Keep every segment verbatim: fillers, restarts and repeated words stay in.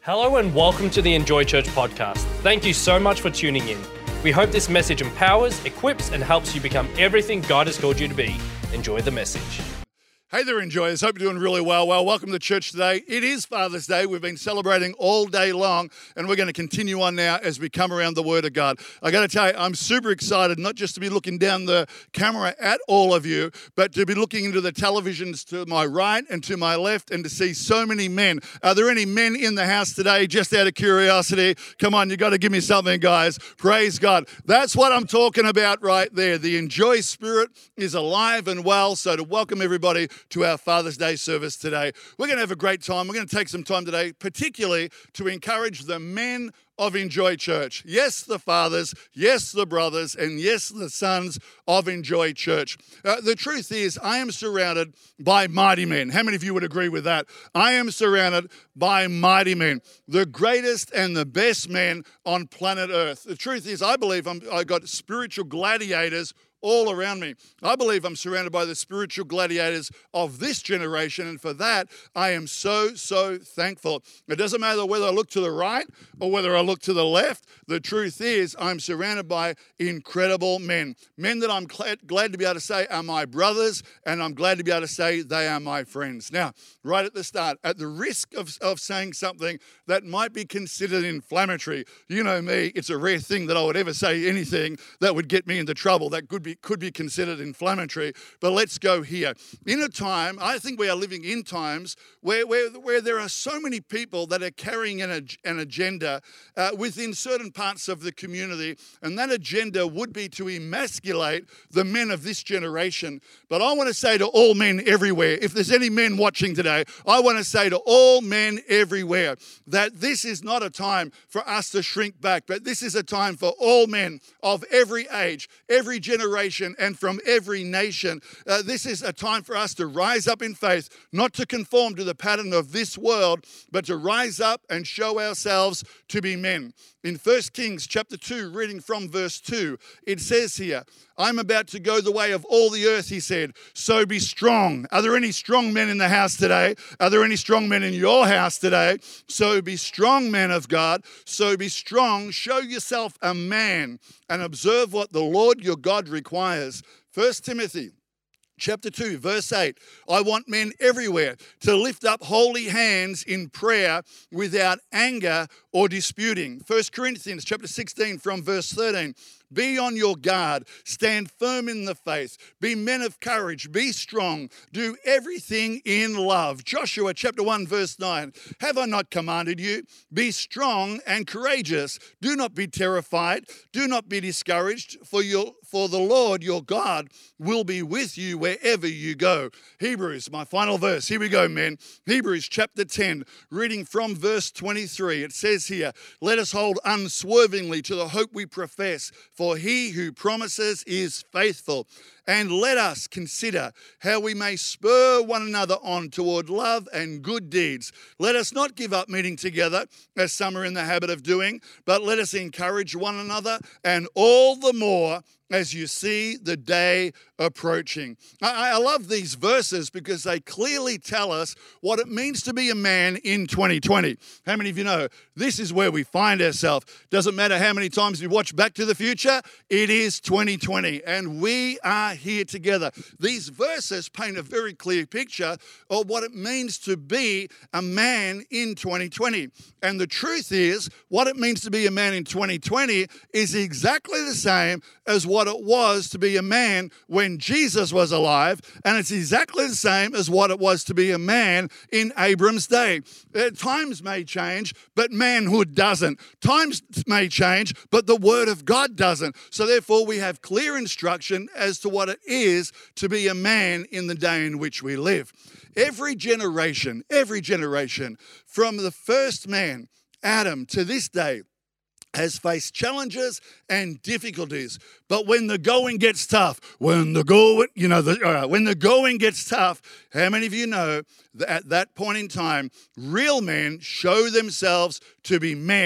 Hello and welcome to the Enjoy Church podcast. Thank you so much for tuning in. We hope this message empowers, equips, and helps you become everything God has called you to be. Enjoy the message. Hey there, enjoyers. Hope you're doing really well. Well, welcome to church today. It is Father's Day. We've been celebrating all day long, and we're going to continue on now as we come around the Word of God. I got to tell you, I'm super excited, not just to be looking down the camera at all of you, but to be looking into the televisions to my right and to my left and to see so many men. Are there any men in the house today? Just out of curiosity, come on, you got to give me something, guys. Praise God. That's what I'm talking about right there. The Enjoy spirit is alive and well. So to welcome everybody to our Father's Day service today. We're going to have a great time. We're going to take some time today, particularly to encourage the men of Enjoy Church. Yes, the fathers, yes, the brothers, and yes, the sons of Enjoy Church. Uh, the truth is, I am surrounded by mighty men. How many of you would agree with that? I am surrounded by mighty men, the greatest and the best men on planet Earth. The truth is, I believe I'm, I got spiritual gladiators all around me. I believe I'm surrounded by the spiritual gladiators of this generation, and for that, I am so, so thankful. It doesn't matter whether I look to the right or whether I look to the left. The truth is, I'm surrounded by incredible men. Men that I'm glad, glad to be able to say are my brothers, and I'm glad to be able to say they are my friends. Now, right at the start, at the risk of, of saying something that might be considered inflammatory, you know me, it's a rare thing that I would ever say anything that would get me into trouble, that could be could be considered inflammatory, but let's go here. In a time, I think we are living in times where, where, where there are so many people that are carrying an, an agenda uh, within certain parts of the community, and that agenda would be to emasculate the men of this generation. But I want to say to all men everywhere, if there's any men watching today, I want to say to all men everywhere that this is not a time for us to shrink back, but this is a time for all men of every age, every generation, and from every nation. Uh, this is a time for us to rise up in faith, not to conform to the pattern of this world, but to rise up and show ourselves to be men. In First Kings chapter two, reading from verse two, it says here, I'm about to go the way of all the earth, he said, so be strong. Are there any strong men in the house today? Are there any strong men in your house today? So be strong, men of God. So be strong. Show yourself a man and observe what the Lord your God requires. First Timothy chapter two, verse eight, I want men everywhere to lift up holy hands in prayer without anger or disputing. First Corinthians chapter sixteen from verse thirteen, be on your guard, stand firm in the faith, be men of courage, be strong, do everything in love. Joshua chapter one verse nine, have I not commanded you? Be strong and courageous, do not be terrified, do not be discouraged, for your for the Lord your God will be with you wherever you go. Hebrews, my final verse, here we go, men. Hebrews chapter ten, reading from verse twenty-three, it says here, let us hold unswervingly to the hope we profess, for he who promises is faithful. And let us consider how we may spur one another on toward love and good deeds. Let us not give up meeting together, as some are in the habit of doing, but let us encourage one another, and all the more as you see the day approaching. I, I love these verses because they clearly tell us what it means to be a man in twenty twenty. How many of you know this is where we find ourselves? Doesn't matter how many times we watch Back to the Future, it is twenty twenty, and we are here together. These verses paint a very clear picture of what it means to be a man in twenty twenty. And the truth is, what it means to be a man in twenty twenty is exactly the same as what it was to be a man when Jesus was alive, and it's exactly the same as what it was to be a man in Abram's day. Uh, times may change, but manhood doesn't. Times may change, but the Word of God doesn't. So therefore, we have clear instruction as to what it is to be a man in the day in which we live. Every generation, every generation, from the first man, Adam, to this day, has faced challenges and difficulties. But when the going gets tough, when the going, you know, the, uh, when the going gets tough, how many of you know that at that point in time, real men show themselves to be men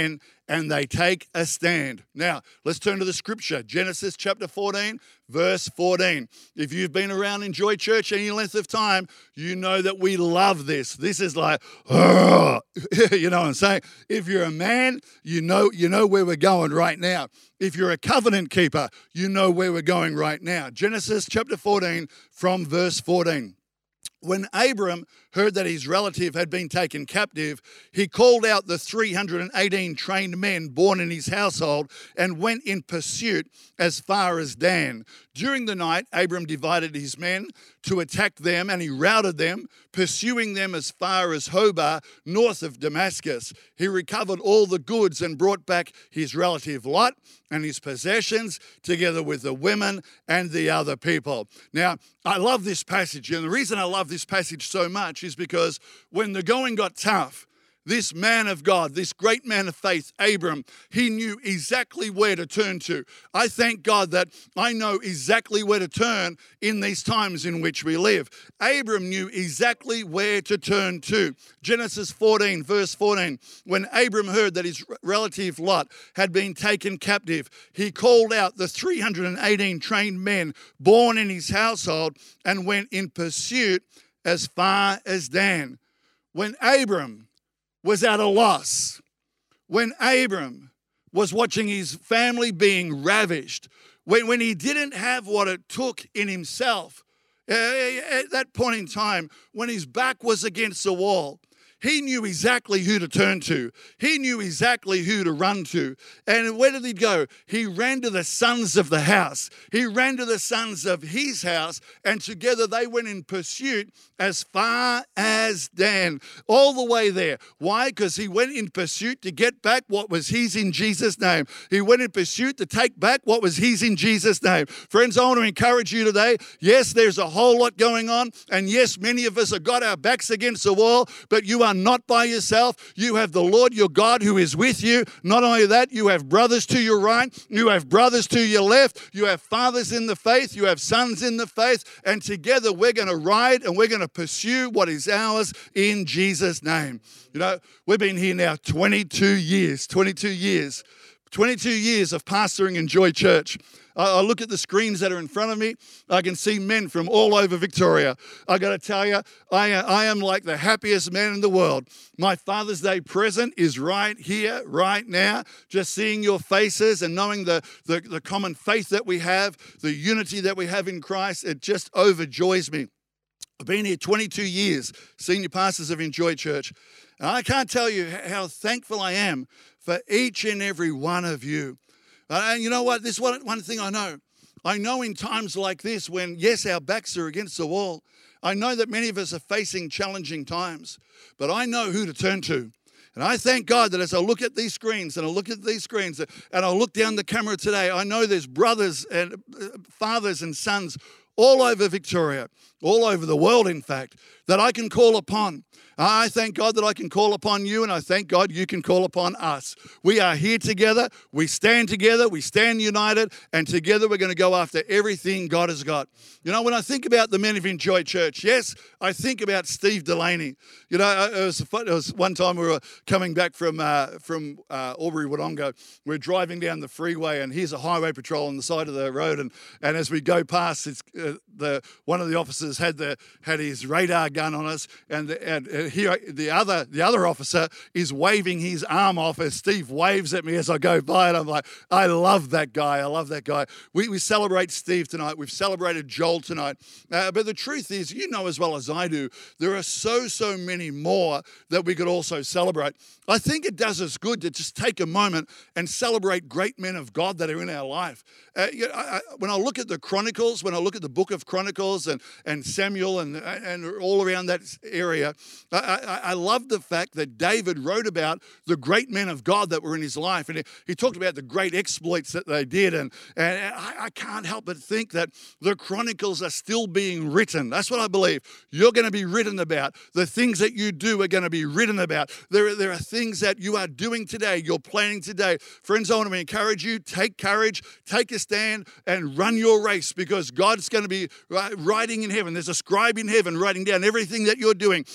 and they take a stand. Now, let's turn to the scripture. Genesis chapter fourteen, verse fourteen. If you've been around Enjoy Church any length of time, you know that we love this. This is like, oh, you know what I'm saying? If you're a man, you know, you know where we're going right now. If you're a covenant keeper, you know where we're going right now. Genesis chapter fourteen from verse fourteen. When Abram heard that his relative had been taken captive, he called out the three hundred eighteen trained men born in his household and went in pursuit as far as Dan. During the night, Abram divided his men to attack them, and he routed them, pursuing them as far as Hobah, north of Damascus. He recovered all the goods and brought back his relative Lot and his possessions, together with the women and the other people. Now, I love this passage, and the reason I love this passage so much is because when the going got tough, this man of God, this great man of faith, Abram, he knew exactly where to turn to. I thank God that I know exactly where to turn in these times in which we live. Abram knew exactly where to turn to. Genesis fourteen, verse fourteen, when Abram heard that his relative Lot had been taken captive, he called out the three hundred eighteen trained men born in his household and went in pursuit as far as Dan. When Abram was at a loss, when Abram was watching his family being ravished, when, when he didn't have what it took in himself, uh, at that point in time, when his back was against the wall, he knew exactly who to turn to. He knew exactly who to run to. And where did he go? He ran to the sons of the house. He ran to the sons of his house, and together they went in pursuit as far as Dan, all the way there. Why? Because he went in pursuit to get back what was his in Jesus' name. He went in pursuit to take back what was his in Jesus' name. Friends, I want to encourage you today. Yes, there's a whole lot going on, and yes, many of us have got our backs against the wall, but you are not by yourself. You have the Lord your God who is with you. Not only that, you have brothers to your right, you have brothers to your left, you have fathers in the faith, you have sons in the faith, and together we're going to ride and we're going to pursue what is ours in Jesus' name. You know, we've been here now twenty-two years, twenty-two years, twenty-two years of pastoring Enjoy Church. I look at the screens that are in front of me. I can see men from all over Victoria. I got to tell you, I, I am like the happiest man in the world. My Father's Day present is right here, right now. Just seeing your faces and knowing the, the, the common faith that we have, the unity that we have in Christ, it just overjoys me. I've been here twenty-two years, senior pastors of Enjoy Church. And I can't tell you how thankful I am for each and every one of you. And you know what? This is one, one thing I know. I know in times like this when, yes, our backs are against the wall, I know that many of us are facing challenging times, but I know who to turn to. And I thank God that as I look at these screens and I look at these screens and I look down the camera today, I know there's brothers and fathers and sons all over Victoria, all over the world, in fact, that I can call upon. I thank God that I can call upon you, and I thank God you can call upon us. We are here together. We stand together. We stand united, and together we're going to go after everything God has got. You know, when I think about the men of Enjoy Church, yes, I think about Steve Delaney. You know, it was, it was one time we were coming back from uh, from uh, Albury-Wodonga. We're driving down the freeway, and here's a highway patrol on the side of the road, and, and as we go past, it's, uh, the one of the officers had the had his radar gun on us, and the, and he, the other the other officer is waving his arm off as Steve waves at me as I go by, and I'm like, I love that guy. I love that guy. We we celebrate Steve tonight. We've celebrated Joel tonight. Uh, but the truth is, you know as well as I do, there are so so many more that we could also celebrate. I think it does us good to just take a moment and celebrate great men of God that are in our life. Uh, you know, I, I, when I look at the Chronicles, when I look at the book of Chronicles and, and Samuel and, and all around that area, I, I, I love the fact that David wrote about the great men of God that were in his life. And he, he talked about the great exploits that they did. And, and I, I can't help but think that the Chronicles are still being written. That's what I believe. You're going to be written about. The things that you do are going to be written about. There, there are things that you are doing today, you're planning today. Friends, I want to encourage you, take courage, take a stand and run your race, because God's going to be writing in heaven. There's a scribe in heaven writing down everything that you're doing, your family,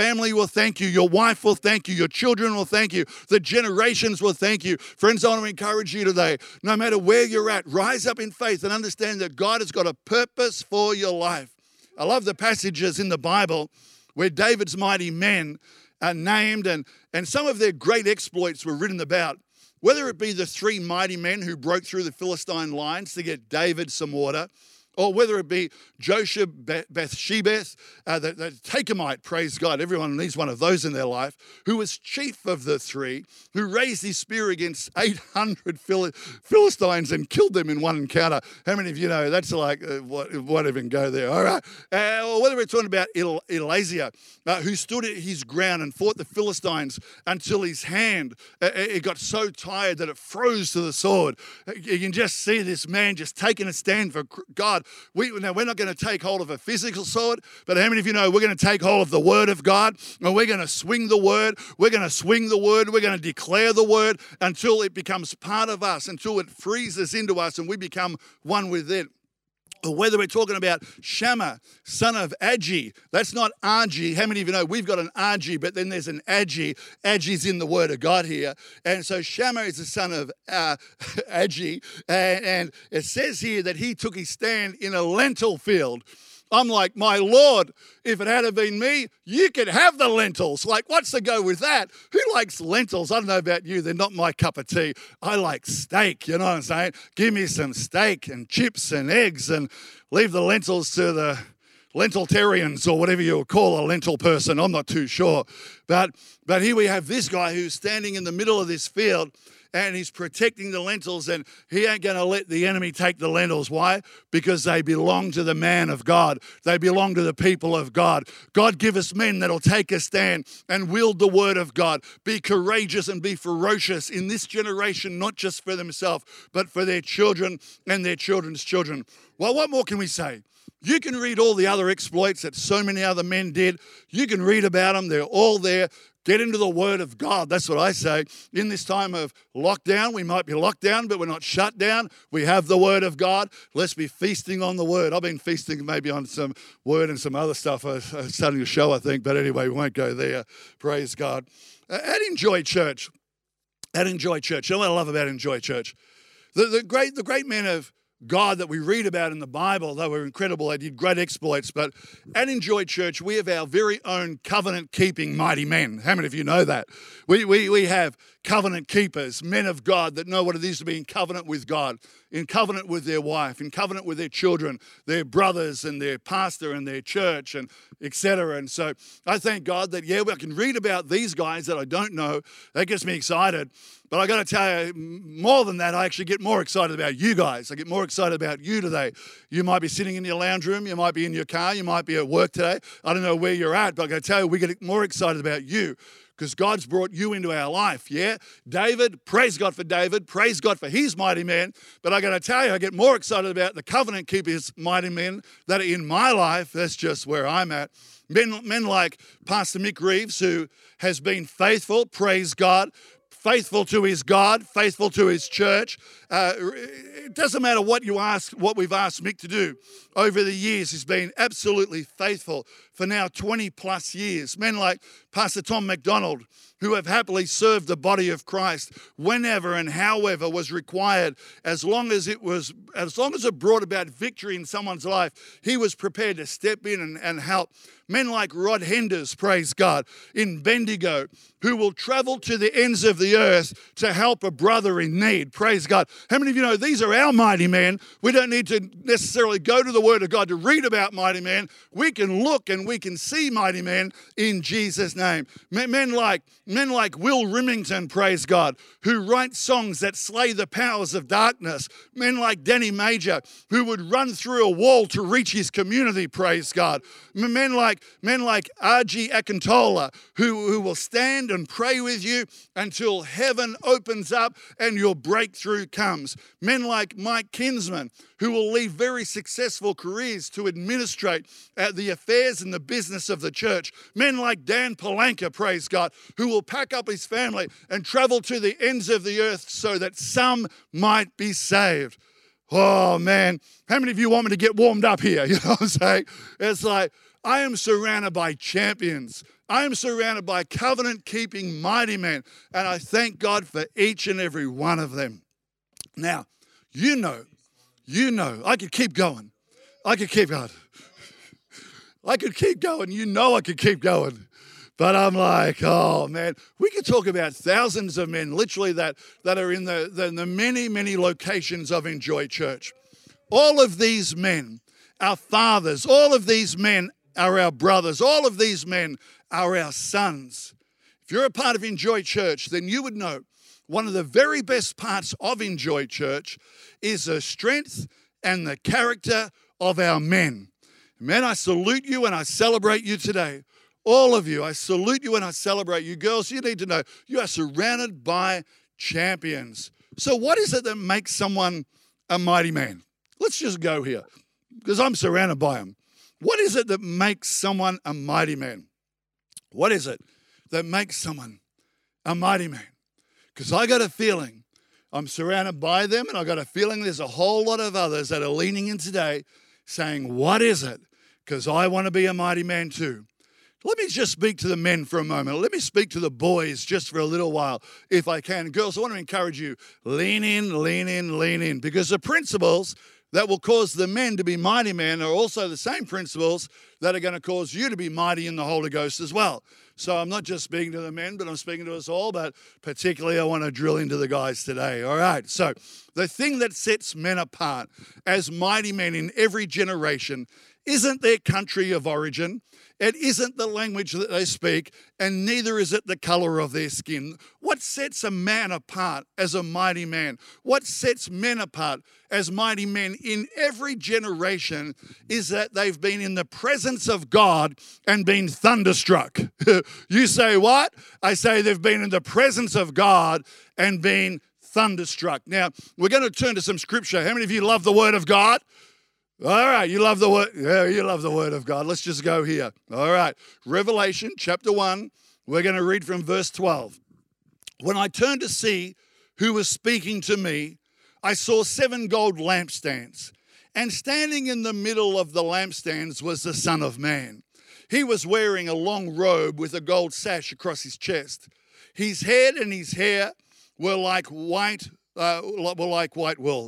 family will thank you. Your wife will thank you. Your children will thank you. The generations will thank you. Friends, I want to encourage you today, no matter where you're at, rise up in faith and understand that God has got a purpose for your life. I love the passages in the Bible where David's mighty men are named and, and some of their great exploits were written about. Whether it be the three mighty men who broke through the Philistine lines to get David some water, or whether it be Joshua, Bathshebeth, uh, the, the Takemite, praise God, everyone needs one of those in their life, who was chief of the three, who raised his spear against eight hundred Phil- Philistines and killed them in one encounter. How many of you know that's like, uh, what, won't even go there, all right? Uh, or whether we're talking about El- Elijah, uh, who stood at his ground and fought the Philistines until his hand, uh, it got so tired that it froze to the sword. You can just see this man just taking a stand for God. We, now, we're not going to take hold of a physical sword, but how many of you know we're going to take hold of the word of God and we're going to swing the word, we're going to swing the word, we're going to declare the word until it becomes part of us, until it freezes into us and we become one with it. Or whether we're talking about Shammah, son of Agi. That's not Agi. How many of you know we've got an Agi, but then there's an Agi. Agi's in the word of God here. And so Shammah is the son of uh, Agi. And, and it says here that he took his stand in a lentil field. I'm like, my Lord, if it had been me, you could have the lentils. Like, what's the go with that? Who likes lentils? I don't know about you. They're not my cup of tea. I like steak, you know what I'm saying? Give me some steak and chips and eggs and leave the lentils to the lentiltarians or whatever you call a lentil person. I'm not too sure. But, but here we have this guy who's standing in the middle of this field and he's protecting the lentils, and he ain't going to let the enemy take the lentils. Why? Because they belong to the man of God. They belong to the people of God. God give us men that'll take a stand and wield the word of God. Be courageous and be ferocious in this generation, not just for themselves, but for their children and their children's children. Well, what more can we say? You can read all the other exploits that so many other men did. You can read about them. They're all there. Get into the word of God. That's what I say. In this time of lockdown, we might be locked down, but we're not shut down. We have the word of God. Let's be feasting on the word. I've been feasting maybe on some word and some other stuff. I'm starting to show, I think, but anyway, we won't go there. Praise God. At Enjoy Church, at Enjoy Church, you know what I love about Enjoy Church? The, the great, the great men of God that we read about in the Bible, they were incredible. They did great exploits. But at Enjoy Church, we have our very own covenant-keeping mighty men. How many of you know that? We, we, we have covenant keepers, men of God that know what it is to be in covenant with God, in covenant with their wife, in covenant with their children, their brothers and their pastor and their church, and et cetera. And so I thank God that, yeah, I can read about these guys that I don't know. That gets me excited. But I got to tell you, more than that, I actually get more excited about you guys. I get more excited about you today. You might be sitting in your lounge room. You might be in your car. You might be at work today. I don't know where you're at, but I got to tell you, we get more excited about you because God's brought you into our life, yeah? David, praise God for David. Praise God for his mighty men. But I got to tell you, I get more excited about the covenant keepers, mighty men that are in my life. That's just where I'm at. Men, men like Pastor Mick Reeves, who has been faithful, praise God, faithful to his God, faithful to his church. Uh, it doesn't matter what you ask, what we've asked Mick to do. Over the years, he's been absolutely faithful for now twenty plus years. Men like Pastor Tom McDonald, who have happily served the body of Christ whenever and however was required, as long as it was, as long as it brought about victory in someone's life, he was prepared to step in and, and help. Men like Rod Henders, praise God, in Bendigo, who will travel to the ends of the earth to help a brother in need, praise God. How many of you know these are our mighty men? We don't need to necessarily go to the Word of God to read about mighty men. We can look and we can see mighty men in Jesus' name. Men like, men like Will Remington, praise God, who write songs that slay the powers of darkness. Men like Danny Major, who would run through a wall to reach his community, praise God. Men like Men like Agi Akintola, who, who will stand and pray with you until heaven opens up and your breakthrough comes. Men like Mike Kinsman, who will leave very successful careers to administrate uh, the affairs and the business of the church. Men like Dan Palanka, praise God, who will pack up his family and travel to the ends of the earth so that some might be saved. Oh, man. How many of you want me to get warmed up here? You know what I'm saying? It's like, I am surrounded by champions. I am surrounded by covenant-keeping mighty men, and I thank God for each and every one of them. Now, you know, you know, I could keep going. I could keep going. I could keep going. You know I could keep going. But I'm like, oh, man, we could talk about thousands of men, literally, that, that are in the, the, the many, many locations of Enjoy Church. All of these men are fathers. All of these men are our brothers. All of these men are our sons. If you're a part of Enjoy Church, then you would know one of the very best parts of Enjoy Church is the strength and the character of our men. Men, I salute you and I celebrate you today. All of you, I salute you and I celebrate you. Girls, you need to know you are surrounded by champions. So what is it that makes someone a mighty man? Let's just go here because I'm surrounded by them. What is it that makes someone a mighty man? What is it that makes someone a mighty man? Because I got a feeling I'm surrounded by them, and I got a feeling there's a whole lot of others that are leaning in today saying, what is it? Because I want to be a mighty man too. Let me just speak to the men for a moment. Let me speak to the boys just for a little while, if I can. Girls, I want to encourage you, lean in, lean in, lean in, because the principles that will cause the men to be mighty men are also the same principles that are going to cause you to be mighty in the Holy Ghost as well. So I'm not just speaking to the men, but I'm speaking to us all, but particularly I want to drill into the guys today. All right, so the thing that sets men apart as mighty men in every generation isn't their country of origin. It isn't the language that they speak, and neither is it the color of their skin. What sets a man apart as a mighty man? What sets men apart as mighty men in every generation is that they've been in the presence of God and been thunderstruck. You say what? I say they've been in the presence of God and been thunderstruck. Now, we're going to turn to some scripture. How many of you love the Word of God? All right, you love the word. Yeah, you love the Word of God. Let's just go here. All right, Revelation chapter one. We're going to read from verse twelve. When I turned to see who was speaking to me, I saw seven gold lampstands, and standing in the middle of the lampstands was the Son of Man. He was wearing a long robe with a gold sash across his chest. His head and his hair were like white, uh, were like white wool,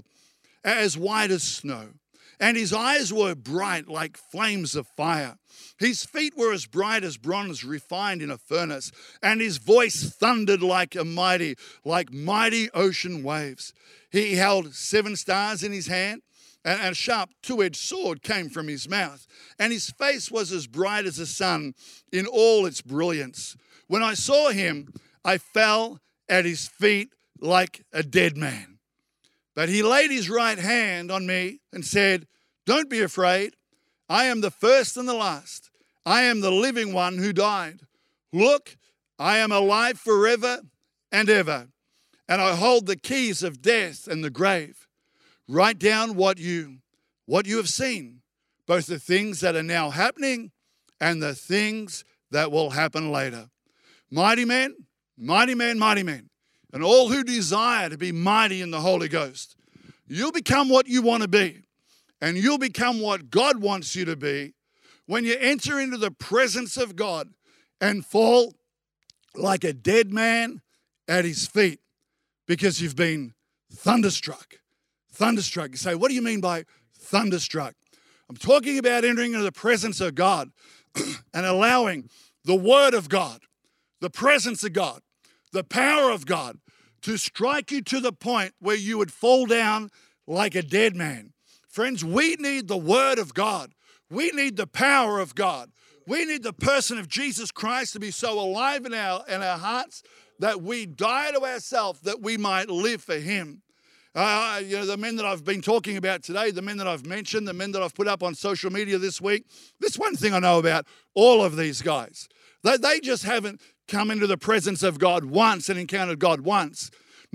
as white as snow. And his eyes were bright like flames of fire. His feet were as bright as bronze refined in a furnace, and his voice thundered like a mighty, like mighty ocean waves. He held seven stars in his hand, and a sharp two-edged sword came from his mouth. And his face was as bright as the sun in all its brilliance. When I saw him, I fell at his feet like a dead man. But he laid his right hand on me and said, "Don't be afraid. I am the first and the last. I am the living one who died. Look, I am alive forever and ever, and I hold the keys of death and the grave. Write down what you, what you have seen, both the things that are now happening and the things that will happen later." Mighty men, mighty men, mighty men. And all who desire to be mighty in the Holy Ghost, you'll become what you want to be. And you'll become what God wants you to be when you enter into the presence of God and fall like a dead man at his feet because you've been thunderstruck. Thunderstruck. You say, what do you mean by thunderstruck? I'm talking about entering into the presence of God and allowing the Word of God, the presence of God, the power of God to strike you to the point where you would fall down like a dead man. Friends, we need the Word of God. We need the power of God. We need the person of Jesus Christ to be so alive in our, in our hearts that we die to ourselves that we might live for Him. Uh, you know, the men that I've been talking about today, the men that I've mentioned, the men that I've put up on social media this week, this one thing I know about all of these guys. They, they just haven't come into the presence of God once and encountered God once.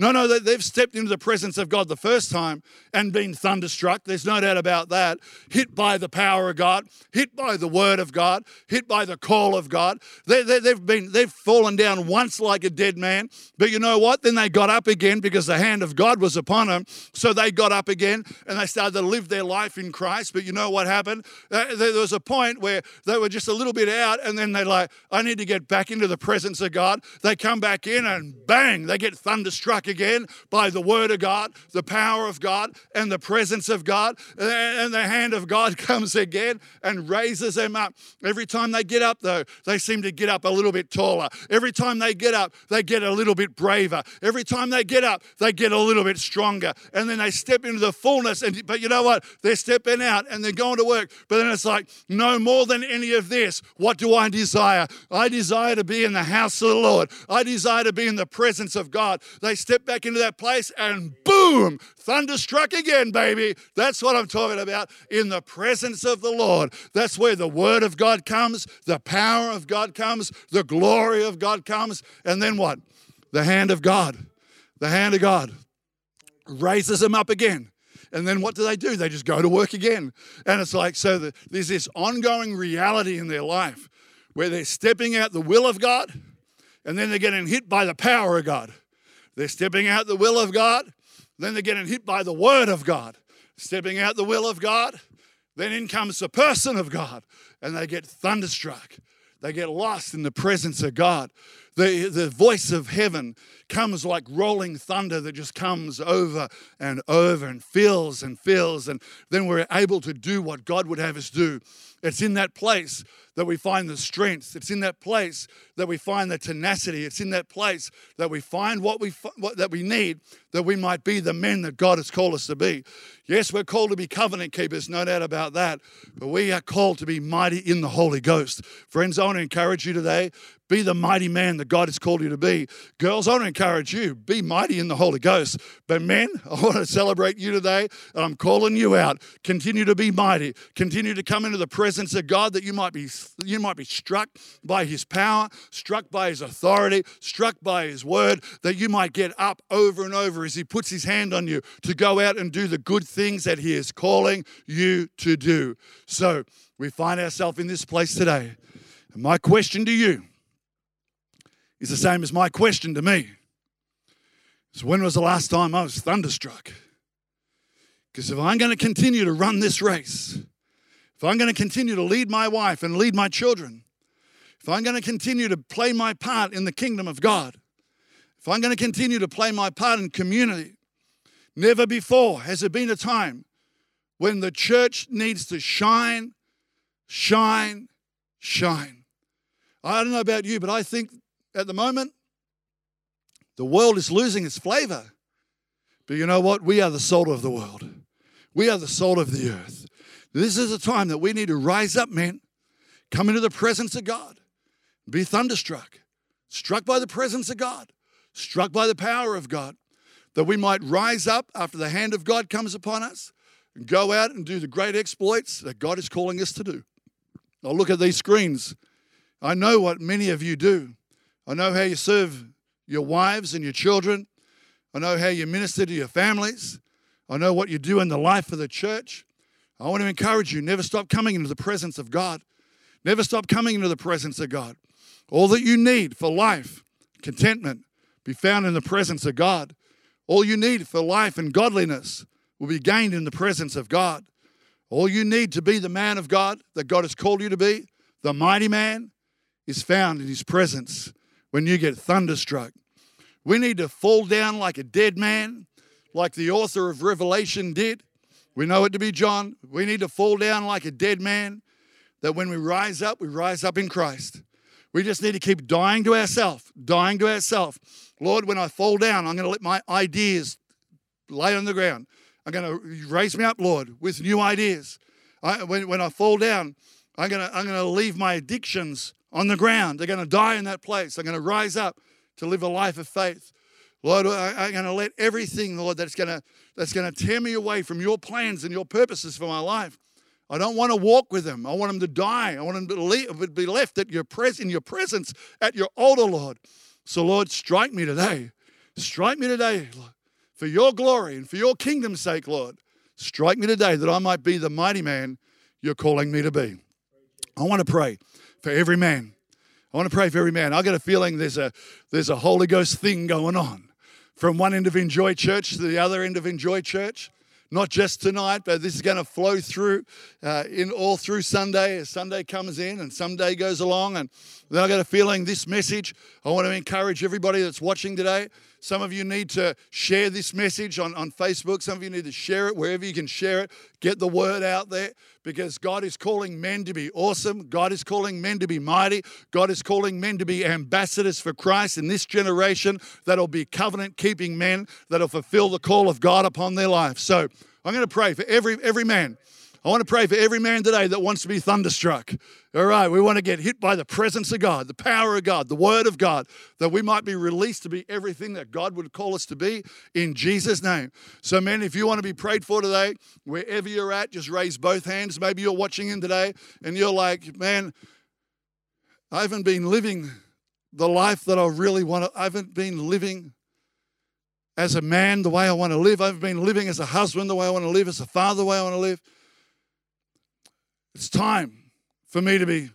No, no, they- they've stepped into the presence of God the first time and been thunderstruck. There's no doubt about that. Hit by the power of God, hit by the word of God, hit by the call of God. They, they, they've been, they've fallen down once like a dead man. But you know what? Then they got up again because the hand of God was upon them. So they got up again and they started to live their life in Christ. But you know what happened? Uh, there was a point where they were just a little bit out, and then they're like, I need to get back into the presence of God. They come back in and bang, they get thunderstruck again by the word of God, the power of God, and the presence of God. And the hand of God comes again and raises them up. Every time they get up, though, they seem to get up a little bit taller. Every time they get up, they get a little bit braver. Every time they get up, they get a little bit stronger. And then they step into the fullness. And but you know what? They're stepping out and they're going to work. But then it's like, no more than any of this. What do I desire? I desire to be in the house of the Lord. I desire to be in the presence of God. They step back into that place and boom, thunderstruck again, baby. That's what I'm talking about. In the presence of the Lord. That's where the word of God comes, the power of God comes, the glory of God comes. And then what? The hand of God. The hand of God raises them up again. And then what do they do? They just go to work again. And it's like, so the, there's this ongoing reality in their life where they're stepping out the will of God, and then they're getting hit by the power of God. They're stepping out the will of God, then they're getting hit by the word of God. Stepping out the will of God, then in comes the person of God, and they get thunderstruck. They get lost in the presence of God. The, the voice of heaven comes like rolling thunder that just comes over and over and fills and fills, and then we're able to do what God would have us do. It's in that place that we find the strength. It's in that place that we find the tenacity. It's in that place that we find what we what, that we need, that we might be the men that God has called us to be. Yes, we're called to be covenant keepers, no doubt about that, but we are called to be mighty in the Holy Ghost. Friends, I want to encourage you today, be the mighty man that God has called you to be. Girls, I want to encourage you, be mighty in the Holy Ghost. But men, I want to celebrate you today, and I'm calling you out. Continue to be mighty. Continue to come into the presence of God, that you might be you might be struck by his power, struck by his authority, struck by his word, that you might get up over and over as he puts his hand on you to go out and do the good things that he is calling you to do. So we find ourselves in this place today. And my question to you is the same as my question to me. So when was the last time I was thunderstruck? Because if I'm going to continue to run this race, if I'm going to continue to lead my wife and lead my children, if I'm going to continue to play my part in the kingdom of God, if I'm going to continue to play my part in community, never before has there been a time when the church needs to shine, shine, shine. I don't know about you, but I think at the moment, the world is losing its flavor. But you know what? We are the salt of the world. We are the salt of the earth. This is a time that we need to rise up, men, come into the presence of God, be thunderstruck, struck by the presence of God, struck by the power of God, that we might rise up after the hand of God comes upon us and go out and do the great exploits that God is calling us to do. Now look at these screens. I know what many of you do. I know how you serve your wives and your children. I know how you minister to your families. I know what you do in the life of the church. I want to encourage you, never stop coming into the presence of God. Never stop coming into the presence of God. All that you need for life, contentment, be found in the presence of God. All you need for life and godliness will be gained in the presence of God. All you need to be the man of God that God has called you to be, the mighty man, is found in his presence when you get thunderstruck. We need to fall down like a dead man, like the author of Revelation did. We know it to be John. We need to fall down like a dead man, that when we rise up, we rise up in Christ. We just need to keep dying to ourselves, dying to ourselves. Lord, when I fall down, I'm going to let my ideas lay on the ground. I'm going to raise me up, Lord, with new ideas. I, when, when I fall down, I'm going to, I'm going to leave my addictions on the ground. They're going to die in that place. I'm going to rise up to live a life of faith. Lord, I, I'm going to let everything, Lord, that's going to that's going to tear me away from your plans and your purposes for my life. I don't want to walk with them. I want them to die. I want them to leave, be left at your pres- in your presence at your altar, Lord. So, Lord, strike me today. Strike me today, Lord, for your glory and for your kingdom's sake, Lord. Strike me today that I might be the mighty man you're calling me to be. I want to pray for every man. I want to pray for every man. I got a feeling there's a there's a Holy Ghost thing going on from one end of Enjoy Church to the other end of Enjoy Church. Not just tonight, but this is going to flow through uh, in all through Sunday as Sunday comes in and Sunday goes along. And then I got a feeling this message, I want to encourage everybody that's watching today. Some of you need to share this message on, on Facebook. Some of you need to share it wherever you can share it. Get the word out there because God is calling men to be awesome. God is calling men to be mighty. God is calling men to be ambassadors for Christ in this generation that'll be covenant-keeping men that'll fulfill the call of God upon their life. So I'm going to pray for every every man. I want to pray for every man today that wants to be thunderstruck. All right, we want to get hit by the presence of God, the power of God, the word of God, that we might be released to be everything that God would call us to be in Jesus' name. So, men, if you want to be prayed for today, wherever you're at, just raise both hands. Maybe you're watching in today and you're like, man, I haven't been living the life that I really want to. I haven't been living as a man the way I want to live. I haven't been living as a husband the way I want to live, as a father the way I want to live. It's time for me to be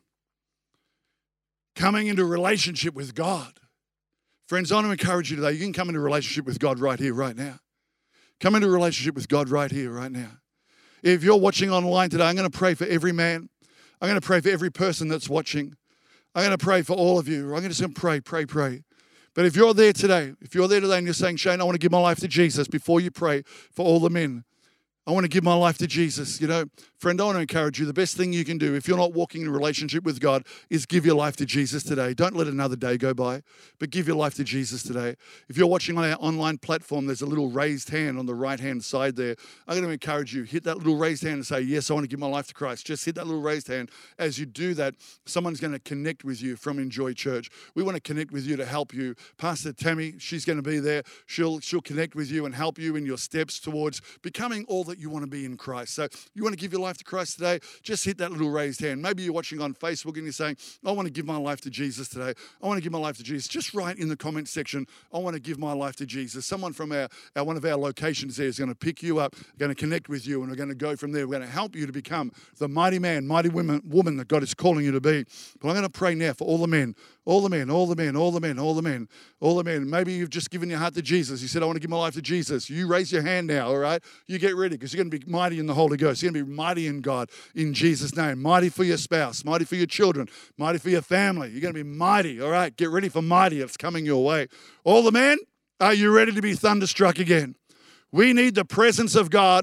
coming into relationship with God. Friends, I want to encourage you today. You can come into a relationship with God right here, right now. Come into a relationship with God right here, right now. If you're watching online today, I'm going to pray for every man. I'm going to pray for every person that's watching. I'm going to pray for all of you. I'm going to just pray, pray, pray. But if you're there today, if you're there today and you're saying, Shane, I want to give my life to Jesus, before you pray for all the men, I want to give my life to Jesus. You know, friend, I want to encourage you. The best thing you can do if you're not walking in a relationship with God is give your life to Jesus today. Don't let another day go by, but give your life to Jesus today. If you're watching on our online platform, there's a little raised hand on the right-hand side there. I'm going to encourage you. Hit that little raised hand and say, yes, I want to give my life to Christ. Just hit that little raised hand. As you do that, someone's going to connect with you from Enjoy Church. We want to connect with you to help you. Pastor Tammy, she's going to be there. She'll, she'll connect with you and help you in your steps towards becoming all that you want to be in Christ. So you want to give your life to Christ today, just hit that little raised hand. Maybe you're watching on Facebook and you're saying, I want to give my life to Jesus today. I want to give my life to Jesus. Just write in the comment section, I want to give my life to Jesus. Someone from our, our one of our locations there is going to pick you up, going to connect with you, and we're going to go from there. We're going to help you to become the mighty man, mighty woman, woman that God is calling you to be. But I'm going to pray now for all the men, all the men, all the men, all the men, all the men, all the men. Maybe you've just given your heart to Jesus. You said, I want to give my life to Jesus. You raise your hand now, all right? You get ready because you're going to be mighty in the Holy Ghost. You're going to be mighty in God in Jesus' name. Mighty for your spouse, mighty for your children, mighty for your family. You're going to be mighty, all right? Get ready for mighty. It's coming your way. All the men, are you ready to be thunderstruck again? We need the presence of God.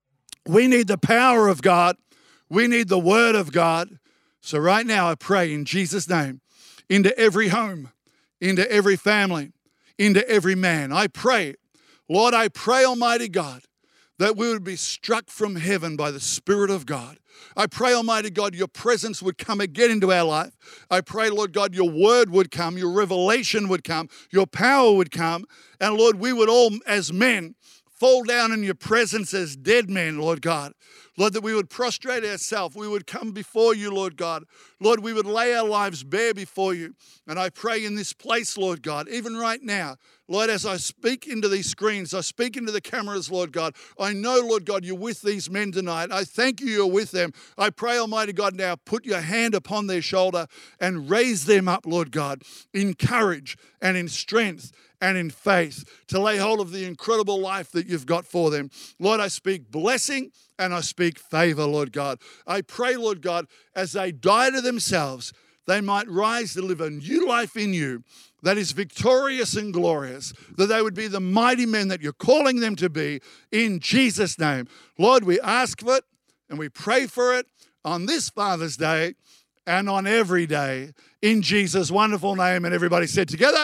We need the power of God. We need the word of God. So right now I pray in Jesus' name into every home, into every family, into every man. I pray, Lord, I pray, Almighty God, that we would be struck from heaven by the Spirit of God. I pray, Almighty God, your presence would come again into our life. I pray, Lord God, your word would come, your revelation would come, your power would come. And Lord, we would all, as men, fall down in your presence as dead men, Lord God. Lord, that we would prostrate ourselves. We would come before you, Lord God. Lord, we would lay our lives bare before you. And I pray in this place, Lord God, even right now, Lord, as I speak into these screens, I speak into the cameras, Lord God, I know, Lord God, you're with these men tonight. I thank you you're with them. I pray, Almighty God, now put your hand upon their shoulder and raise them up, Lord God, in courage and in strength and in faith to lay hold of the incredible life that you've got for them. Lord, I speak blessing and I speak favor, Lord God. I pray, Lord God, as they die to themselves, they might rise to live a new life in you that is victorious and glorious, that they would be the mighty men that you're calling them to be in Jesus' name. Lord, we ask for it and we pray for it on this Father's Day and on every day in Jesus' wonderful name. And everybody said together,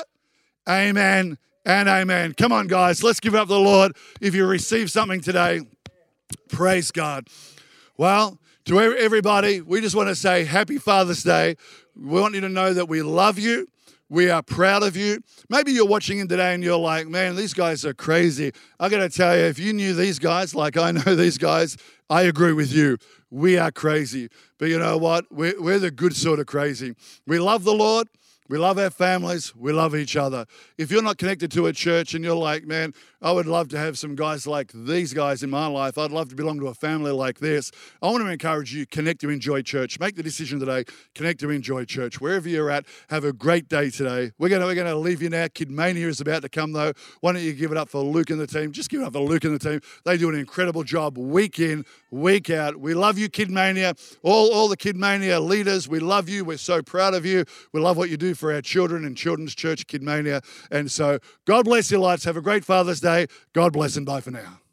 amen and amen. Come on, guys, let's give it up to the Lord. If you receive something today, praise God. Well, to everybody, we just want to say happy Father's Day. We want you to know that we love you. We are proud of you. Maybe you're watching in today and you're like, man, these guys are crazy. I got to tell you, if you knew these guys like I know these guys, I agree with you. We are crazy. But you know what? We're, we're the good sort of crazy. We love the Lord. We love our families. We love each other. If you're not connected to a church and you're like, man, I would love to have some guys like these guys in my life. I'd love to belong to a family like this. I want to encourage you, connect to Enjoy Church. Make the decision today, connect to Enjoy Church. Wherever you're at, have a great day today. We're going to, we're going to leave you now. Kid Mania is about to come though. Why don't you give it up for Luke and the team? Just give it up for Luke and the team. They do an incredible job week in, week out. We love you, Kid Mania. All, all the Kid Mania leaders, we love you. We're so proud of you. We love what you do for our children and Children's Church, Kid Mania. And so God bless your lives. Have a great Father's Day. God bless and bye for now.